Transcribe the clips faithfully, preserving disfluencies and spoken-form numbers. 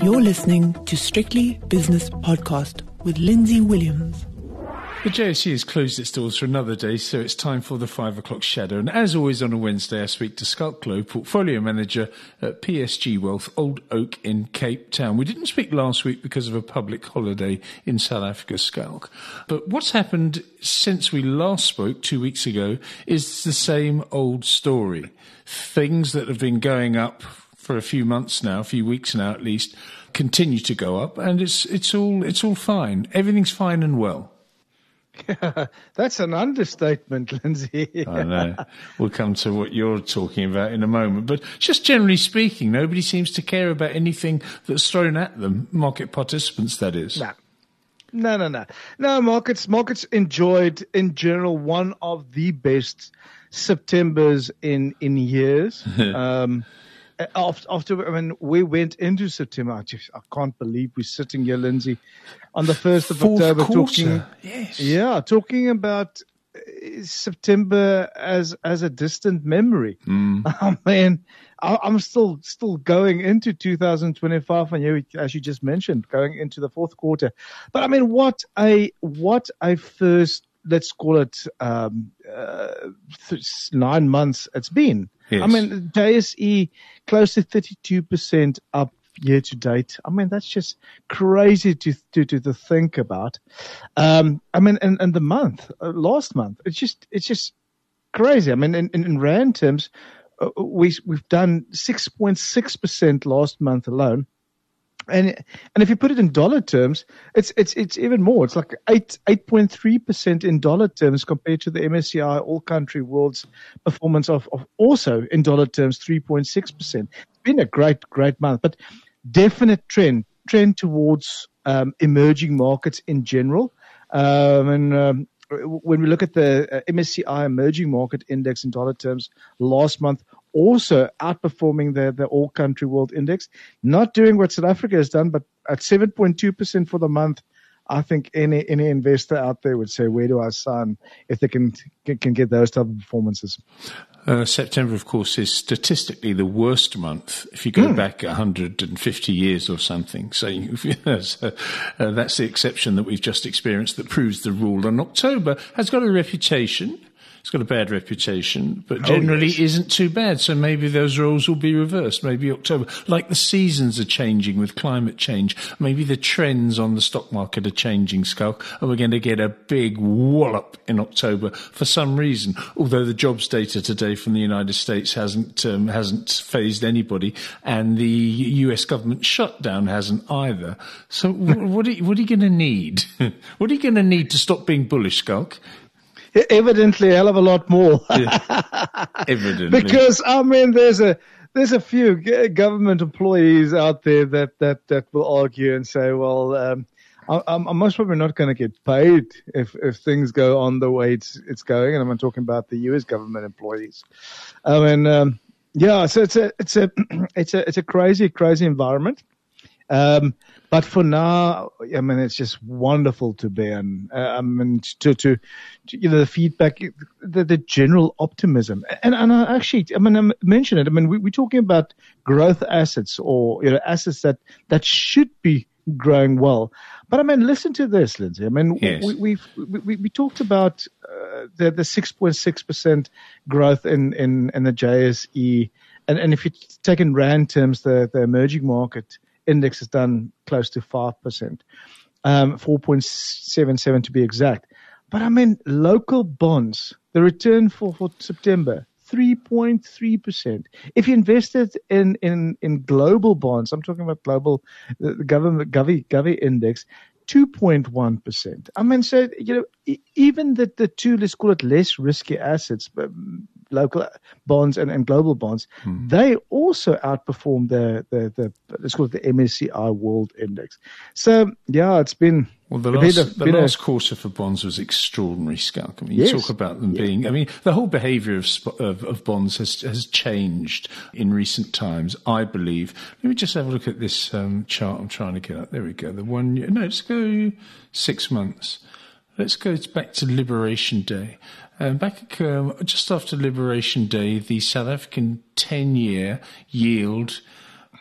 You're listening to Strictly Business Podcast with Lindsay Williams. The J S E has closed its doors for another day, so it's time for the five o'clock shadow. And as always on a Wednesday, I speak to Schalk Louw, Portfolio Manager at P S G Wealth, Old Oak in Cape Town. We didn't speak last week because of a public holiday in South Africa, Schalk. But what's happened since we last spoke two weeks ago is the same old story. Things that have been going up for a few months now, a few weeks now at least, continue to go up, and it's it's all it's all fine. Everything's fine and well. Yeah, that's an understatement, Lindsay. I know. We'll come to what you're talking about in a moment. But just generally speaking, nobody seems to care about anything that's thrown at them, market participants, that is. No, no, no, no. No, markets, markets enjoyed, in general, one of the best Septembers in, in years. um After, after, I mean, we went into September. I, just, I can't believe we're sitting here, Lindsay, on the first of Fourth October, quarter. talking, yes. yeah, talking about September as as a distant memory. Mm. I mean, I, I'm still still going into two thousand twenty-five, and you, as you just mentioned, going into the fourth quarter. But I mean, what a what a first, let's call it um, uh, th- nine months it's been. Yes. I mean, J S E close to thirty-two percent up year to date. I mean, that's just crazy to to to, to think about. Um, I mean, and, and the month, uh, last month, it's just it's just crazy. I mean, in, in, in rand terms, uh, we we've done six point six percent last month alone. And and if you put it in dollar terms, it's it's it's even more. It's like eight eight point three percent in dollar terms compared to the M S C I All Country World's performance of, of also in dollar terms three point six percent. It's been a great great month, but definite trend trend towards um, emerging markets in general. Um, and um, when we look at the uh, M S C I Emerging Market Index in dollar terms last month, also outperforming the, the All Country World Index, not doing what South Africa has done, but at seven point two percent for the month. I think any any investor out there would say, where do I sign if they can can get those type of performances? Uh, September, of course, is statistically the worst month if you go Mm. back one hundred fifty years or something. So, you, so uh, that's the exception that we've just experienced that proves the rule. And October has got a reputation. It's got a bad reputation, but generally oh, yes. isn't too bad. So maybe those roles will be reversed. Maybe October, like the seasons are changing with climate change. Maybe the trends on the stock market are changing, Schalk, and we're going to get a big wallop in October for some reason. Although the jobs data today from the United States hasn't um, hasn't phased anybody, and the U S government shutdown hasn't either. So what are you, what are you going to need? What are you going to need to stop being bullish, Schalk? Evidently, a hell of a lot more. Yeah, evidently. Because, I mean, there's a there's a few g- government employees out there that, that, that will argue and say, well, um, I, I'm most probably not going to get paid if, if things go on the way it's, it's going. And I'm talking about the U S government employees. I mean, um, yeah, so it's a it's a it's a it's a crazy, crazy environment. Um, but for now, I mean, it's just wonderful to be in. Uh, I mean, to, to, to, you know, the feedback, the, the general optimism. And, and I actually, I mean, I mentioned it. I mean, we, we're talking about growth assets or, you know, assets that, that should be growing well. But I mean, listen to this, Lindsay. I mean, yes. we, we've, we, we talked about, uh, the, the six point six percent growth in, in, in the J S E. And, and if you take in rand terms, the, the emerging market index has done close to five percent, um, four point seven seven to be exact. But I mean, local bonds, the return for, for September, three point three percent. If you invested in, in, in global bonds, I'm talking about global, the, the government, Govy, Govy index, two point one percent. I mean, so, you know, e- even the, the two, let's call it less risky assets, but local bonds and, and global bonds, hmm. they also outperform the, the, the, let's call it the M S C I World Index. So, yeah, it's been... Well, the last, a, the last a, quarter for bonds was extraordinary, Schalk. I mean, you yes. talk about them yeah. being, I mean, the whole behaviour of, of, of bonds has, has changed in recent times, I believe. Let me just have a look at this um, chart I'm trying to get up. There we go. The one year, no, let's go six months. Let's go back to Liberation Day. Um, back um, just after Liberation Day, the South African ten-year yield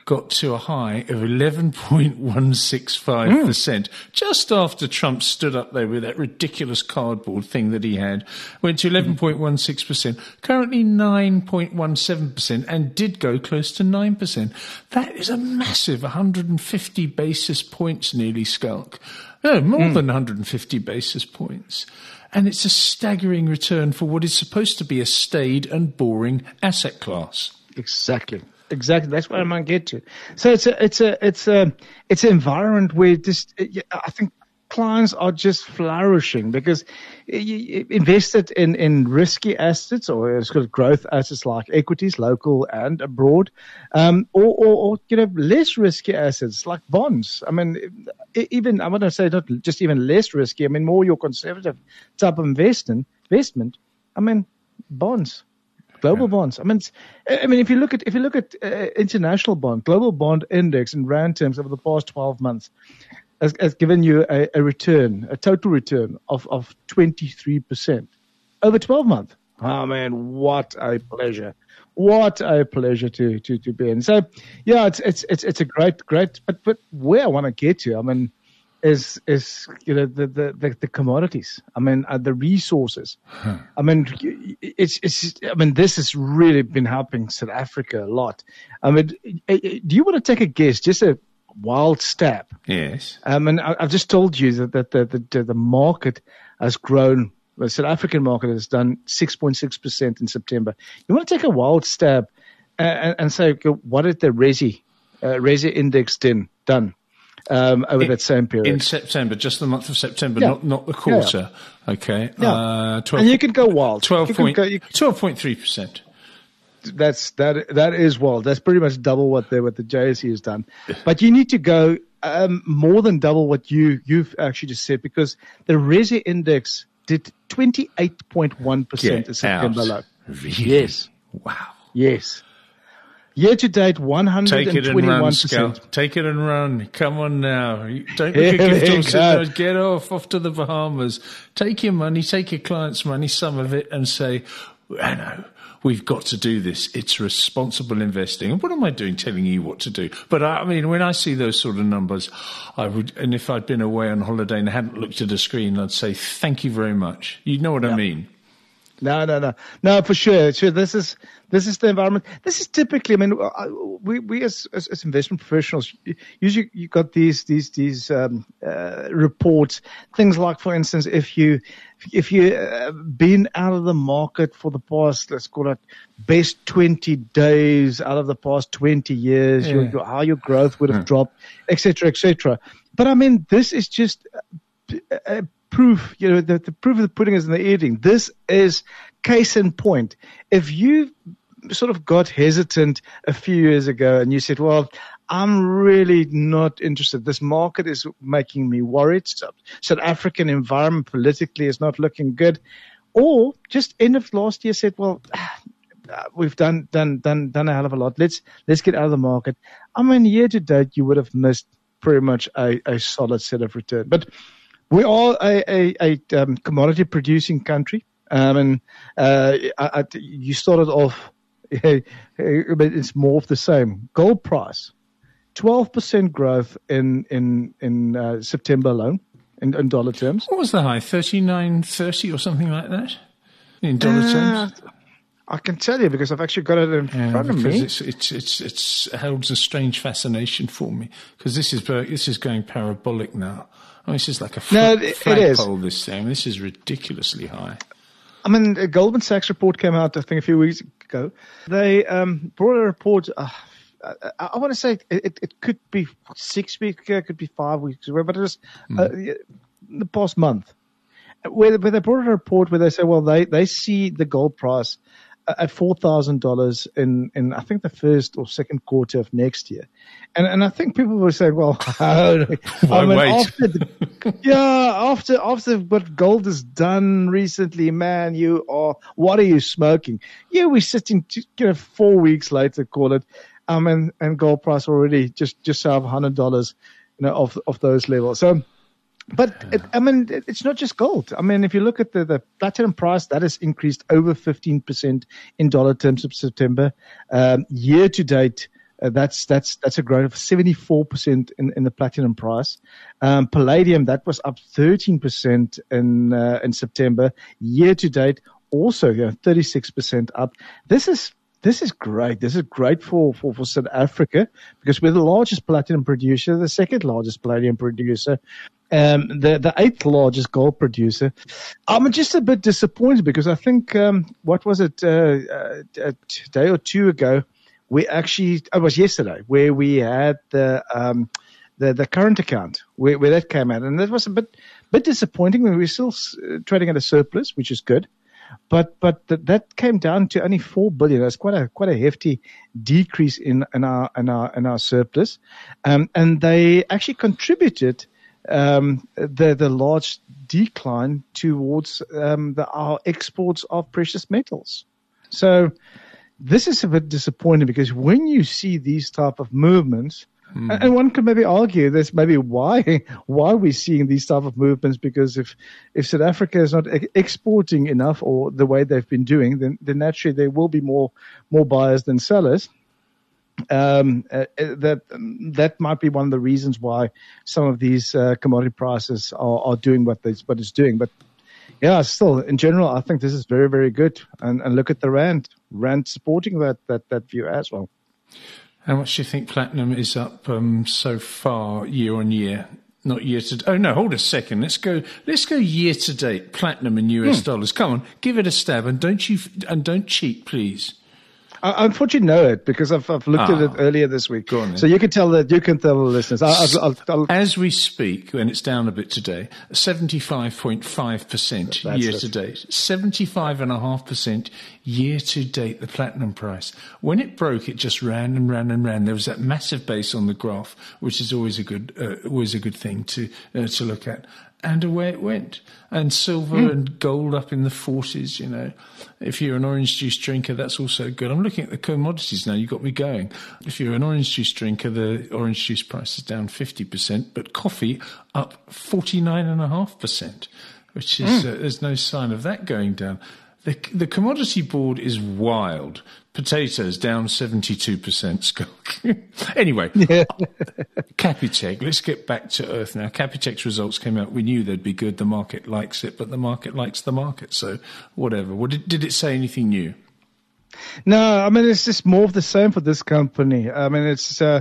got to a high of eleven point one six five percent mm. just after Trump stood up there with that ridiculous cardboard thing that he had. Went to eleven point one six percent, currently nine point one seven percent, and did go close to nine percent. That is a massive one hundred fifty basis points nearly, Schalk. No, more mm. than one hundred fifty basis points. And it's a staggering return for what is supposed to be a staid and boring asset class. Exactly. Exactly. That's what I'm going to get to. So it's a, it's a, it's a, it's an environment where just, I think clients are just flourishing because you invested in, in risky assets or it's got growth assets like equities, local and abroad, um, or, or, or, you know, less risky assets like bonds. I mean, even, I want to say not just even less risky. I mean, more your conservative type of investment, investment. I mean, bonds. Global yeah. bonds. I mean, I mean, if you look at if you look at uh, international bond, global bond index in rand terms over the past twelve months, has, has given you a, a return, a total return of of twenty three percent over twelve months. Oh man, what a pleasure! What a pleasure to to to be in. So, yeah, it's it's it's it's a great great. But but where I want to get to, I mean, is is you know the the the, the commodities. I mean uh, the resources. Huh. I mean it's it's. I mean this has really been helping South Africa a lot. I mean, do you want to take a guess? Just a wild stab. Yes. I mean I, I've just told you that that the the, the market has grown. The South African market has done six point six percent in September. You want to take a wild stab and, and say okay, what did the Resi uh, Resi index done done? Um, over in, that same period. In September, just the month of September, yeah. not not the quarter. Yeah. Okay. Yeah. Uh, twelve, and you can go wild. twelve point three percent. That's, that, that is wild. That's pretty much double what the, what the J S E has done. But you need to go, um, more than double what you, you've actually just said because the Resi index did twenty-eight point one percent in September low. Really? Yes. Wow. Yes. Year to date, one hundred twenty-one percent. Take it and run, Scout. Take it and run. Come on now. Don't look at gift horse. Get off, off to the Bahamas. Take your money, take your clients' money, some of it, and say, I know, we've got to do this. It's responsible investing. And what am I doing telling you what to do? But I mean, when I see those sort of numbers, I would, and if I'd been away on holiday and hadn't looked at a screen, I'd say, thank you very much. You know what yeah. I mean? No, no, no, no, for sure. Sure, this is this is the environment. This is typically. I mean, we we as as, as investment professionals usually you got these these these um, uh, reports. Things like, for instance, if you if you uh, been out of the market for the past, let's call it best twenty days out of the past twenty years, yeah. your, your, how your growth would have yeah. dropped, et cetera, et cetera. But I mean, this is just. Uh, proof, you know, the, the proof of the pudding is in the eating. This is case in point. If you sort of got hesitant a few years ago and you said, well, I'm really not interested. This market is making me worried. South African environment politically is not looking good. Or just end of last year said, well, we've done, done, done, done a hell of a lot. Let's, let's get out of the market. I mean, year to date, you would have missed pretty much a, a solid set of return. But we are a, a, a um, commodity producing country. Um, and, uh, I, I, you started off, it's more of the same. Gold price, twelve percent growth in, in, in, uh, September alone in, in dollar terms. What was the high? thirty-nine thirty or something like that in dollar uh, terms? I can tell you because I've actually got it in yeah, front of me. It's, it's, it's, it's, it holds a strange fascination for me because this is, this is going parabolic now. I mean, this is like a flag, no, it, flagpole, this thing. This is ridiculously high. I mean, a Goldman Sachs report came out, I think, a few weeks ago. They um, brought a report, uh, I, I want to say it, it could be six weeks ago, it could be five weeks ago, but it was mm. uh, the past month, where, where they brought a report where they say, well, they, they see the gold price at four thousand dollars in, in, I think, the first or second quarter of next year. And, and I think people will say, well, I mean, wait? after the, yeah, after, after what gold has done recently, man, you are, what are you smoking? Yeah, we're sitting, to, you know, four weeks later, call it, um, and, and gold price already just, just south of one hundred dollars, you know, of, of those levels. So, But, it, I mean, it's not just gold. I mean, if you look at the, the platinum price, that has increased over fifteen percent in dollar terms of September. Um, year to date, Uh, that's that's that's a growth of seventy-four percent in, in the platinum price. Um, palladium, that was up thirteen percent in uh, in September. Year to date, also you know, thirty-six percent up. This is this is great. This is great for, for, for South Africa because we're the largest platinum producer, the second largest palladium producer, um, the the eighth largest gold producer. I'm just a bit disappointed because I think um, what was it uh, uh, a day or two ago. We actually, it was yesterday, where we had the um, the, the current account, where, where that came out. And that was a bit bit disappointing. We were still uh, trading at a surplus, which is good. But but th- that came down to only four billion. That's quite a quite a hefty decrease in, in, our, in, our, in our surplus. Um, and they actually contributed um, the, the large decline towards um, the, our exports of precious metals. So this is a bit disappointing because when you see these type of movements, mm. and one could maybe argue that's maybe why why we're seeing these type of movements, because if if South Africa is not ex- exporting enough or the way they've been doing, then, then naturally there will be more more buyers than sellers. Um, uh, that that might be one of the reasons why some of these uh, commodity prices are, are doing what they what it's doing, but. Yeah, still, in general, I think this is very, very good. And, and look at the Rand. Rand supporting that, that, that view as well. How much do you think platinum is up um, so far year on year? Not year to... Oh, no, hold a second. Let's go Let's go year to date, platinum in U S hmm. dollars. Come on, give it a stab. And don't you and don't cheat, please. I unfortunately know it because I've, I've looked ah, at it earlier this week. Go on then. So you can tell that you can tell the listeners. I'll, I'll, I'll, As we speak, and it's down a bit today, seventy-five point five percent year to date, seventy-five point five percent year to date. The platinum price. When it broke, it just ran and ran and ran. There was that massive base on the graph, which is always a good, uh, always a good thing to uh, to look at. And away it went. And silver mm. and gold up in the forties, you know. If you're an orange juice drinker, that's also good. I'm looking at the commodities now. You got me going. If you're an orange juice drinker, the orange juice price is down fifty percent, but coffee up forty-nine point five percent, which is, mm. uh, there's no sign of that going down. The, the commodity board is wild. Potatoes down seventy-two percent, Scott. Anyway, yeah. Capitec, let's get back to earth now. Capitec's results came out. We knew they'd be good. The market likes it, but the market likes the market. So whatever. What did, did it say anything new? No, I mean, it's just more of the same for this company. I mean, it's uh,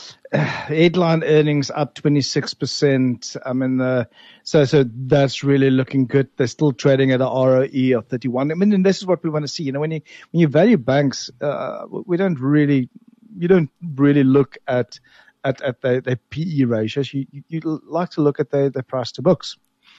headline earnings up twenty-six percent. I mean, uh, so so that's really looking good. They're still trading at an R O E of thirty-one. I mean, and this is what we want to see. You know, when you when you value banks, uh, we don't really you don't really look at at at their, their P E ratios. You you, you like to look at their, their price to books,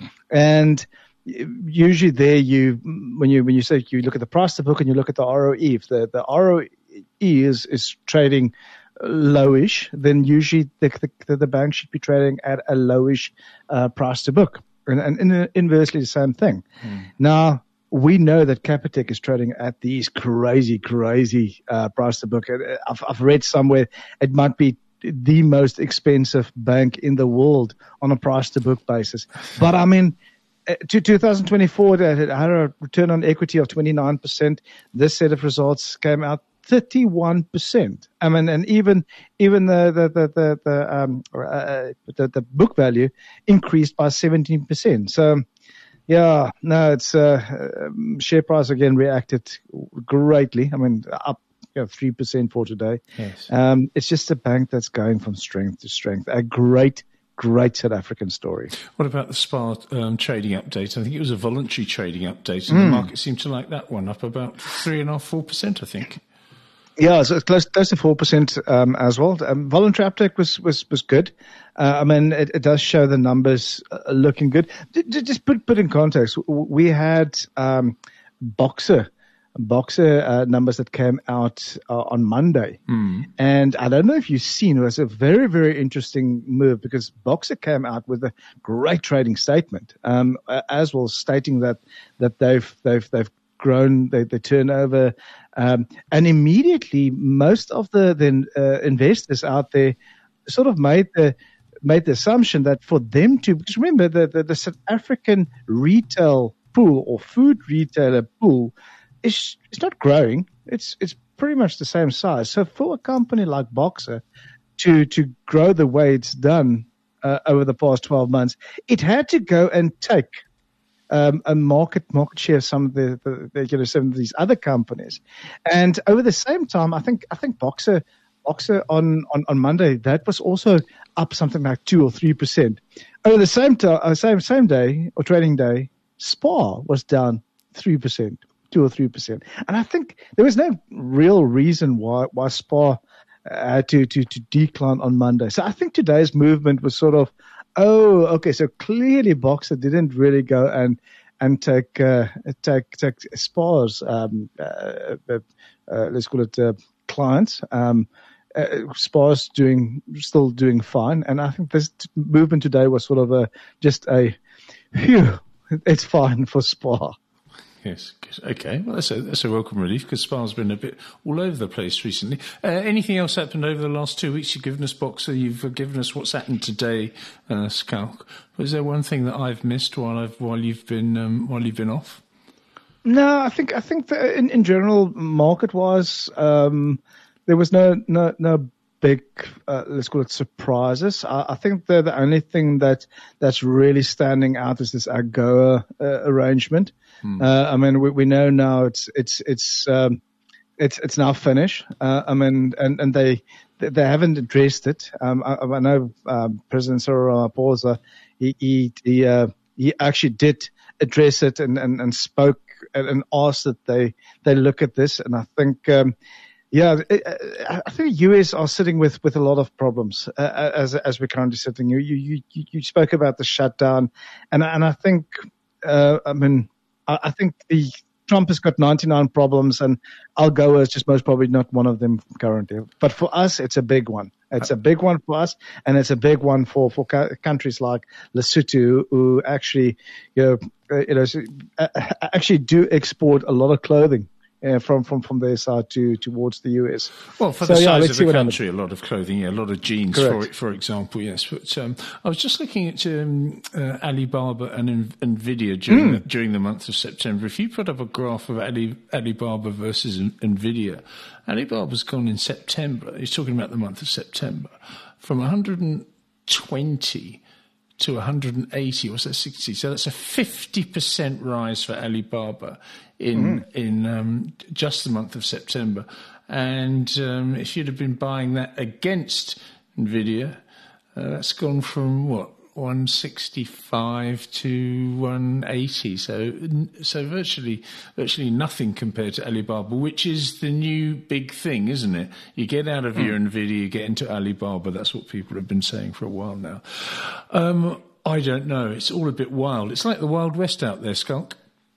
and usually there you when you when you say you look at the price to book and you look at the R O E. If the the R O E is is trading lowish, then usually the, the, the bank should be trading at a lowish uh, price to book, and, and, and inversely the same thing. Mm. Now we know that Capitec is trading at these crazy, crazy uh, price to book. I've, I've read somewhere it might be the most expensive bank in the world on a price to book basis. But I mean, to two thousand twenty-four, they had a return on equity of twenty-nine percent. This set of results came out thirty-one percent. I mean, and even even the the the the the, um, uh, the, the book value increased by seventeen percent. So, yeah, no, it's uh, um, share price again reacted greatly. I mean, up you know, three percent for today. Yes. Um, it's just a bank that's going from strength to strength. A great. Great South African story. What about the SPAR um, trading update? I think it was a voluntary trading update, and mm. the market seemed to like that one, up about three and a half, four percent, I think. Yeah, so it's close, close to four percent um, as well. Um, voluntary uptake was was was good. Uh, I mean, it, it does show the numbers uh, looking good. Just put put in context, we had um, Boxer. Boxer uh, numbers that came out uh, on Monday. Mm. And I don't know if you've seen, it was a very, very interesting move because Boxer came out with a great trading statement, um, as well stating that, that they've, they've, they've grown their, their turnover. Um, and immediately most of the, the uh, investors out there sort of made the, made the assumption that for them to, because remember the, the, the South African retail pool or food retailer pool, It's it's not growing. It's it's pretty much the same size. So for a company like Boxer to to grow the way it's done uh, over the past twelve months, it had to go and take um, a market market share of some of the, the, the you know some of these other companies. And over the same time, I think I think Boxer Boxer on, on, on Monday, that was also up something like two or three percent. Over the same time, uh, same same day or trading day, Spar was down three percent, two or three percent. And I think there was no real reason why why Spar had to, to to decline on Monday. So I think today's movement was sort of, oh, okay, so clearly Boxer didn't really go and and take uh, take take Spar's um, uh, uh, uh, let's call it uh, clients. Um, Uh, Spar's doing still doing fine, and I think this t- movement today was sort of a just a, phew, it's fine for Spar. Yes, good. Okay. Well, that's a that's a welcome relief because Spar's been a bit all over the place recently. Uh, anything else happened over the last two weeks? You've given us Boxer. You've given us what's happened today, uh, Schalk. Was there one thing that I've missed while I've while you've been um, while you've been off? No, I think I think that in in general, market wise. Um, There was no no no big uh, let's call it surprises. I, I think the the only thing that that's really standing out is this AGOA uh, arrangement. Hmm. Uh, I mean, we, we know now it's it's it's um, it's it's now finished. Uh, I mean, and and they they haven't addressed it. Um, I, I know um, President Cyril Ramaphosa he he he, uh, he actually did address it and and, and spoke and, and asked that they they look at this. And I think. Um, Yeah, I think the U S are sitting with, with a lot of problems uh, as as we're currently sitting. You you you, you spoke about the shutdown, and and I think uh, I mean I, I think the Trump has got ninety-nine problems, and AGOA is just most probably not one of them currently. But for us, it's a big one. It's a big one for us, and it's a big one for for ca- countries like Lesotho, who actually you know uh, you know actually do export a lot of clothing. Uh, from, from, from their side to towards the U S. Well, for so, the yeah, size of the country, a lot of clothing, yeah, a lot of jeans, Correct. for for example, yes. But um, I was just looking at um, uh, Alibaba and Nvidia during mm. the, during the month of September. If you put up a graph of Ali, Alibaba versus Nvidia, Alibaba's gone in September. He's talking about the month of September from one hundred twenty to one hundred eighty, or so sixty. So that's a fifty percent rise for Alibaba in mm. in um, just the month of September. And um, if you'd have been buying that against Nvidia, uh, that's gone from what one sixty-five to one eighty. So so virtually virtually nothing compared to Alibaba, which is the new big thing, isn't it? You get out of mm. your Nvidia, you get into Alibaba. That's what people have been saying for a while now. Um, I don't know. It's all a bit wild. It's like the Wild West out there, Schalk.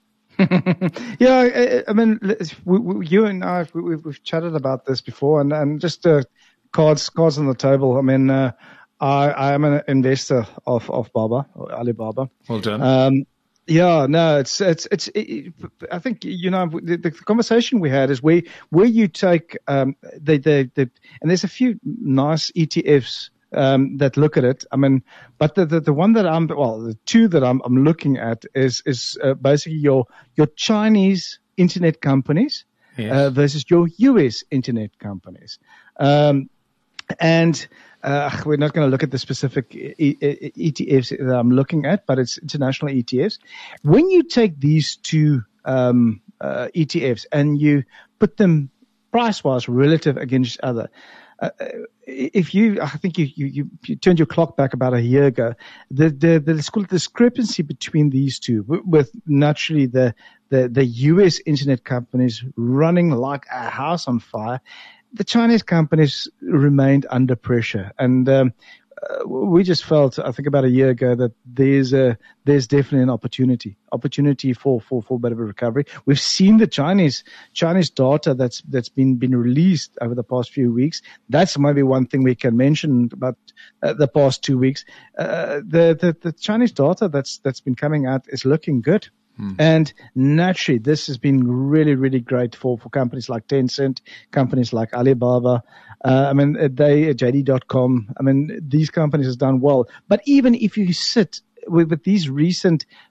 yeah, I, I mean, we, we, you and I, we, we've chatted about this before, and, and just uh, cards cards on the table. I mean, uh, I, I am an investor of of Baba, or Alibaba. Well done. Um, yeah, no, it's it's it's. It, I think you know the, the conversation we had is where where you take um the the, the and there's a few nice E T Fs. Um, that look at it. I mean, but the, the, the one that I'm, well, the two that I'm, I'm looking at is, is, uh, basically your, your Chinese internet companies, yes. uh, versus your U S internet companies. Um, and, uh, we're not going to look at the specific e- e- E T Fs that I'm looking at, but it's international E T Fs. When you take these two, um, uh, E T Fs and you put them price-wise relative against each other, Uh, if you, I think you, you, you turned your clock back about a year ago, the, the, the let's call it discrepancy between these two, with naturally the, the, the U S internet companies running like a house on fire, the Chinese companies remained under pressure. And, um, Uh, we just felt, I think about a year ago, that there's a, there's definitely an opportunity, opportunity for, for, for a bit of a recovery. We've seen the Chinese, Chinese data that's, that's been, been released over the past few weeks. That's maybe one thing we can mention about uh, the past two weeks. Uh, the, the, the Chinese data that's, that's been coming out is looking good. Hmm. And naturally, this has been really, really great for, for companies like Tencent, companies like Alibaba. Uh, I mean, they, J D dot com. I mean, these companies have done well. But even if you sit with, with these recent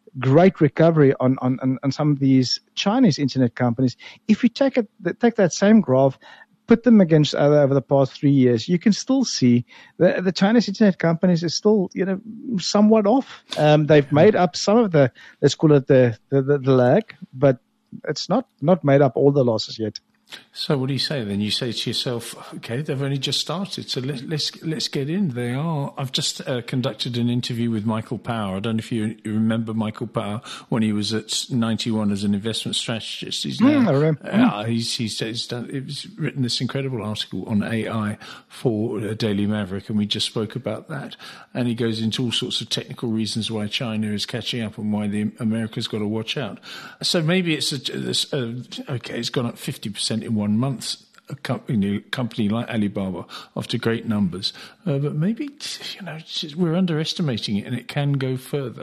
great recovery on, on, on, on some of these Chinese internet companies. If you take it, take that same graph, put them against other over the past three years, you can still see the, the Chinese internet companies is still, you know, somewhat off. Um, they've made up some of the, let's call it the, the, the, the lag, but it's not, not made up all the losses yet. So what do you say then? You say to yourself, okay, they've only just started, so let, let's let's get in. They are. I've just uh, conducted an interview with Michael Power. I don't know if you, you remember Michael Power when he was at ninety-one as an investment strategist. He's now, mm, I remember. Uh, he's, he's, he's done, he's written this incredible article on A I for uh, Daily Maverick, and we just spoke about that. And he goes into all sorts of technical reasons why China is catching up and why the America's got to watch out. So maybe it's a, this, uh, okay, it's gone up fifty percent in one month, a company, a company like Alibaba, after great numbers. Uh, but maybe, you know, just, we're underestimating it and it can go further.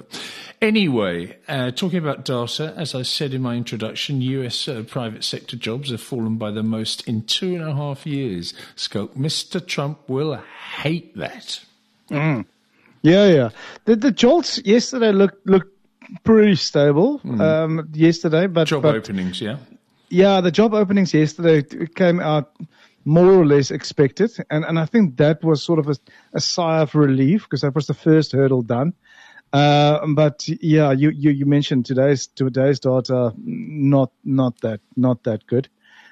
Anyway, uh, talking about data, as I said in my introduction, U S uh, private sector jobs have fallen by the most in two and a half years. Skulk, Mister Trump will hate that. Mm. Yeah, yeah. The, the jolts yesterday looked, looked pretty stable mm. um, yesterday. but Job but, openings, yeah? Yeah, the job openings yesterday came out more or less expected, and, and I think that was sort of a, a sigh of relief because that was the first hurdle done. Uh, but yeah, you, you, you mentioned today's today's data not not that not that good.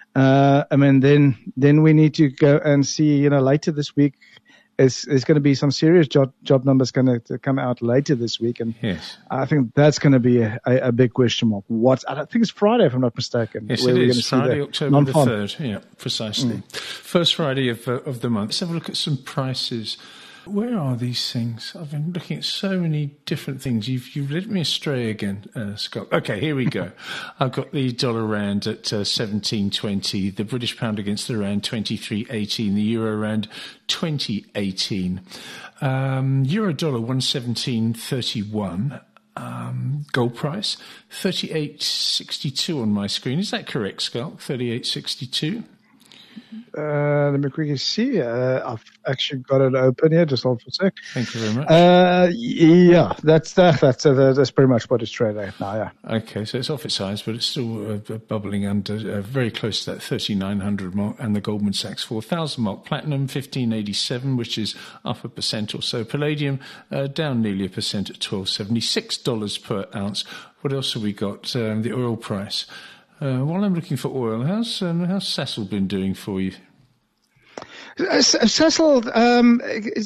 Uh, I mean, then then we need to go and see. You know, later this week. Is there's going to be some serious job job numbers going to come out later this week, and yes. I think that's going to be a, a, a big question mark. What I think it's Friday, if I'm not mistaken. Yes, it is Friday, October non-farm. the third. Yeah, precisely. Mm. First Friday of uh, of the month. Let's have a look at some prices. Where are these things? I've been looking at so many different things. You've you've led me astray again, uh, Scott. Okay, here we go. I've got the dollar rand at uh, seventeen twenty, the British pound against the rand twenty-three eighteen, the euro rand twenty eighteen, um, euro dollar one seventeen thirty-one. Um, gold price thirty-eight sixty-two on my screen. Is that correct, Scott? thirty-eight sixty-two. Uh, let me quickly see. Uh, I've actually got it open here. Just hold for a sec. Thank you very much. Uh, yeah, that's that. That's uh, that's pretty much what it's trading at now. Yeah. Okay, so it's off its highs, but it's still uh, bubbling under, uh, very close to that thirty-nine hundred mark, and the Goldman Sachs four thousand mark. Platinum fifteen eighty-seven, which is up a percent or so. Palladium uh, down nearly a percent at twelve seventy-six dollars per ounce. What else have we got? Um, the oil price. Uh, while I'm looking for oil, how's um, how's Sasol been doing for you? Uh, Sasol, um,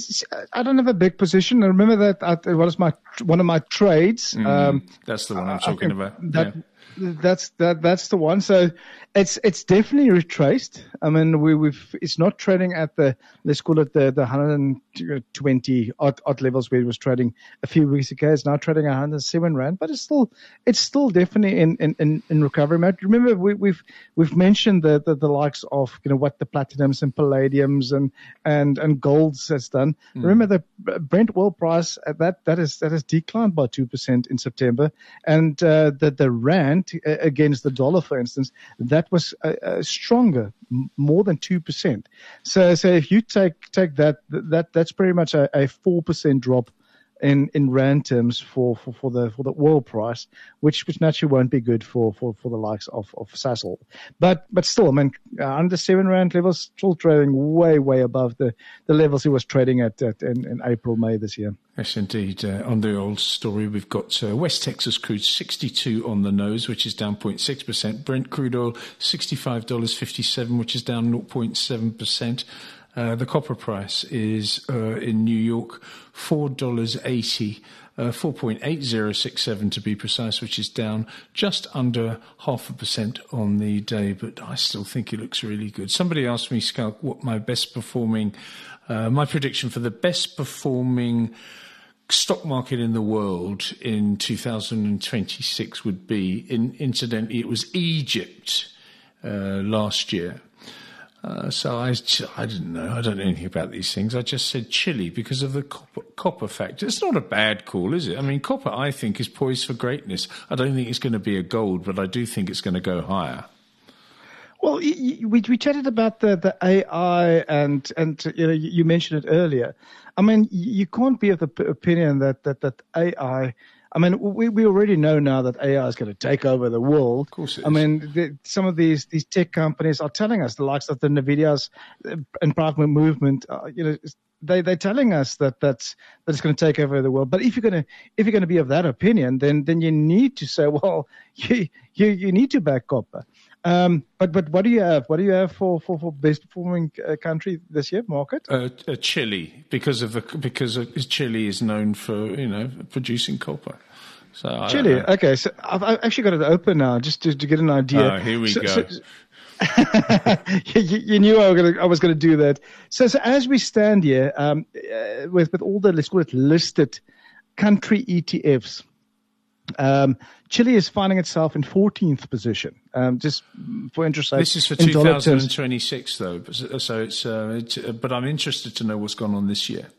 I don't have a big position. I remember that I, it was my one of my trades. Mm, um, that's the one I'm talking about. That, yeah. That's that. That's the one. So it's it's definitely retraced. I mean, we, we've it's not trading at the let's call it the the one hundred twenty odd, odd levels where it was trading a few weeks ago. It's now trading one hundred seven rand, but it's still it's still definitely in in, in, in recovery mode. Remember, we, we've we've mentioned the, the the likes of you know what the platinums and palladiums and and and golds has done. Mm. Remember the Brent oil price at that that is that has declined by two percent in September, and uh, the the rand against the dollar, for instance, that was uh, uh, stronger, m- more than two percent. So, so if you take take that, that that's pretty much a, a four percent drop in, in rand terms for, for, for the for the oil price, which which naturally won't be good for, for, for the likes of, of Sasol. But but still, I mean, uh, under seven rand levels, still trading way way above the, the levels it was trading at, at in, in April May this year. Yes, indeed. Uh, on the old story, we've got uh, West Texas crude sixty-two on the nose, which is down zero point six percent. Brent crude oil sixty-five dollars fifty-seven, which is down zero point seven percent. Uh, the copper price is uh, in New York four dollars eighty, uh, four point eight zero six seven to be precise, which is down just under half a percent on the day, but I still think it looks really good. Somebody asked me, Skalk, what my best performing, uh, my prediction for the best performing stock market in the world in two thousand twenty-six would be. In, incidentally, it was Egypt uh, last year. Uh, so I, I didn't know. I don't know anything about these things. I just said Chile because of the copper, copper factor. It's not a bad call, is it? I mean, copper, I think, is poised for greatness. I don't think it's going to be a gold, but I do think it's going to go higher. Well, we we chatted about the, the A I and and you know you mentioned it earlier. I mean, you can't be of the opinion that that that A I I mean, we, we already know now that A I is going to take over the world. Of course it is. I mean, the, some of these, these tech companies are telling us, the likes of the NVIDIAs and Private Movement, uh, you know, they, they're telling us that that's, that it's going to take over the world. But if you're going to, if you're going to be of that opinion, then, then you need to say, well, you, you, you need to back copper. Um, but, but what do you have? What do you have for, for, for best performing uh, country this year, market? Uh, uh, Chile, because of the, because of, Chile is known for, you know, producing copper. So I Chile. Okay. So I've, I've actually got it open now just to, to get an idea. Oh, here we so, go. So, you, you knew I was going to, I was going to do that. So, so as we stand here, um, uh, with, with all the, let's call it listed country E T Fs, um, Chile is finding itself in fourteenth position. Um, just for interest sake. This is for two thousand twenty-six though. So it's, uh, it's, uh, but I'm interested to know what's gone on this year.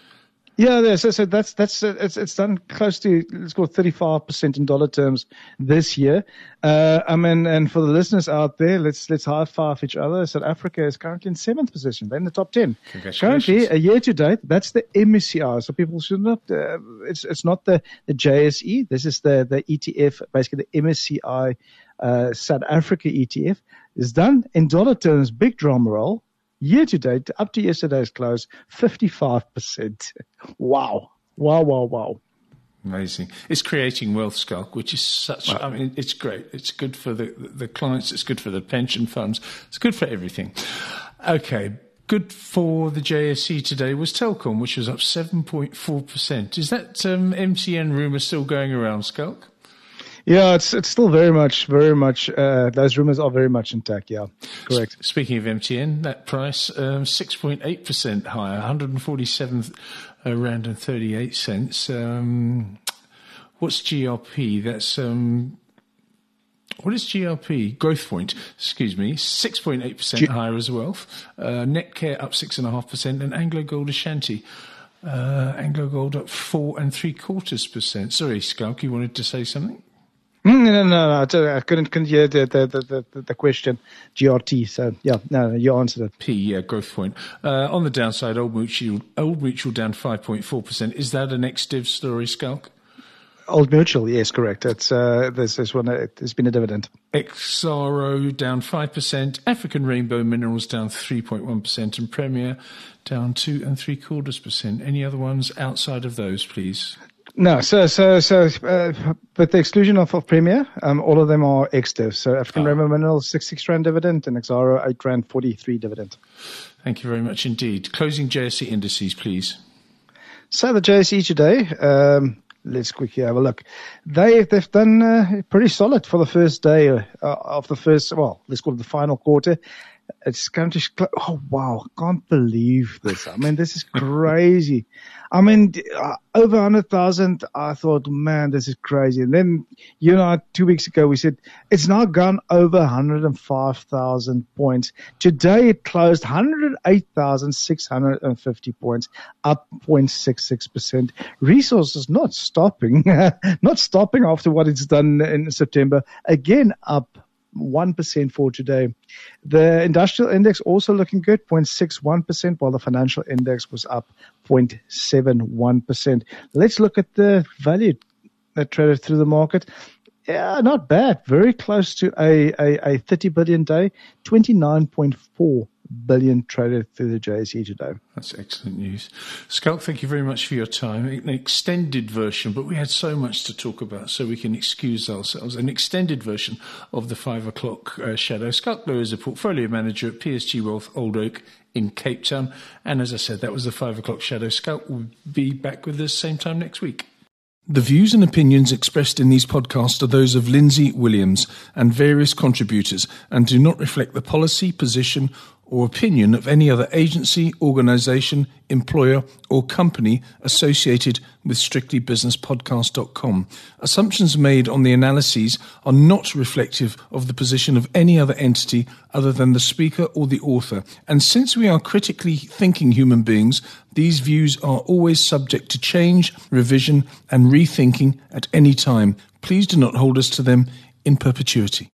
Yeah, so, so that's that's uh, it's it's done close to, let's call it thirty-five percent in dollar terms this year. Uh, I mean, and for the listeners out there, let's let's high five each other. South Africa is currently in seventh position. They're in the top ten. Currently, a year to date, that's the M S C I. So people should not. Uh, it's it's not the the J S E. This is the the E T F, basically the M S C I uh, South Africa E T F is done in dollar terms. Big drum roll. Year to date, up to yesterday's close, fifty-five percent. Wow. Wow, wow, wow. Amazing. It's creating wealth, Schalk, which is such, Wow. I mean, it's great. It's good for the, the clients. It's good for the pension funds. It's good for everything. Okay. Good for the J S E today was Telkom, which was up seven point four percent. Is that um, M T N rumour still going around, Schalk? Yeah, it's it's still very much, very much, uh, those rumors are very much intact, yeah, correct. S- speaking of M T N, that price, um, six point eight percent higher, one hundred forty-seven uh, rand and thirty-eight cents. Um, what's G R P? That's, um, what is G R P? Growth Point, excuse me, six point eight percent G- higher as well. Uh, Netcare up six point five percent and Anglo Gold Ashanti. Uh, Anglo Gold up four and three quarters percent. Sorry, Schalk, you wanted to say something? Mm, no, no, no, I couldn't, couldn't hear the, the, the, the, the question, G R T. So, yeah, no, no, you answered it. P, yeah, Growth Point. Uh, on the downside, Old Mutual, Old Mutual down five point four percent. Is that an ex-div story, Schalk? Old Mutual, yes, correct. It's, uh, there's, there's one, uh, there's been a dividend. X R O down five percent. African Rainbow Minerals down three point one percent. And Premier down two and three quarters percent. Any other ones outside of those, please? No, so so so, uh, with the exclusion of, of Premier, um, all of them are ex-div. So African oh. Rainbow Minerals six six rand dividend and X R O eight rand forty three dividend. Thank you very much indeed. Closing J S E indices, please. So the J S E today, um, let's quickly have a look. They they've done uh, pretty solid for the first day uh, of the first. Well, let's call it the final quarter. It's currently, oh wow, can't believe this. I mean, this is crazy. I mean, uh, over one hundred thousand, I thought, man, this is crazy. And then, you know, two weeks ago, we said it's now gone over one hundred five thousand points. Today, it closed one hundred eight thousand six hundred fifty points, up zero point six six percent. Resources not stopping, not stopping after what it's done in September. Again, up one percent for today. The industrial index also looking good, zero point six one percent, while the financial index was up zero point seven one percent. Let's look at the value that traded through the market. Yeah, not bad. Very close to a, a, a thirty billion day, twenty-nine point four billion traded through the J S E today. That's excellent news. Schalk, thank you very much for your time. An extended version, but we had so much to talk about, so we can excuse ourselves. An extended version of the five o'clock uh, shadow. Schalk Louw is a portfolio manager at P S G Wealth Old Oak in Cape Town. And as I said, that was the five o'clock shadow. Schalk will be back with us same time next week. The views and opinions expressed in these podcasts are those of Lindsay Williams and various contributors and do not reflect the policy, position, or opinion of any other agency, organisation, employer, or company associated with strictly business podcast dot com. Assumptions made on the analyses are not reflective of the position of any other entity other than the speaker or the author. And since we are critically thinking human beings, these views are always subject to change, revision, and rethinking at any time. Please do not hold us to them in perpetuity.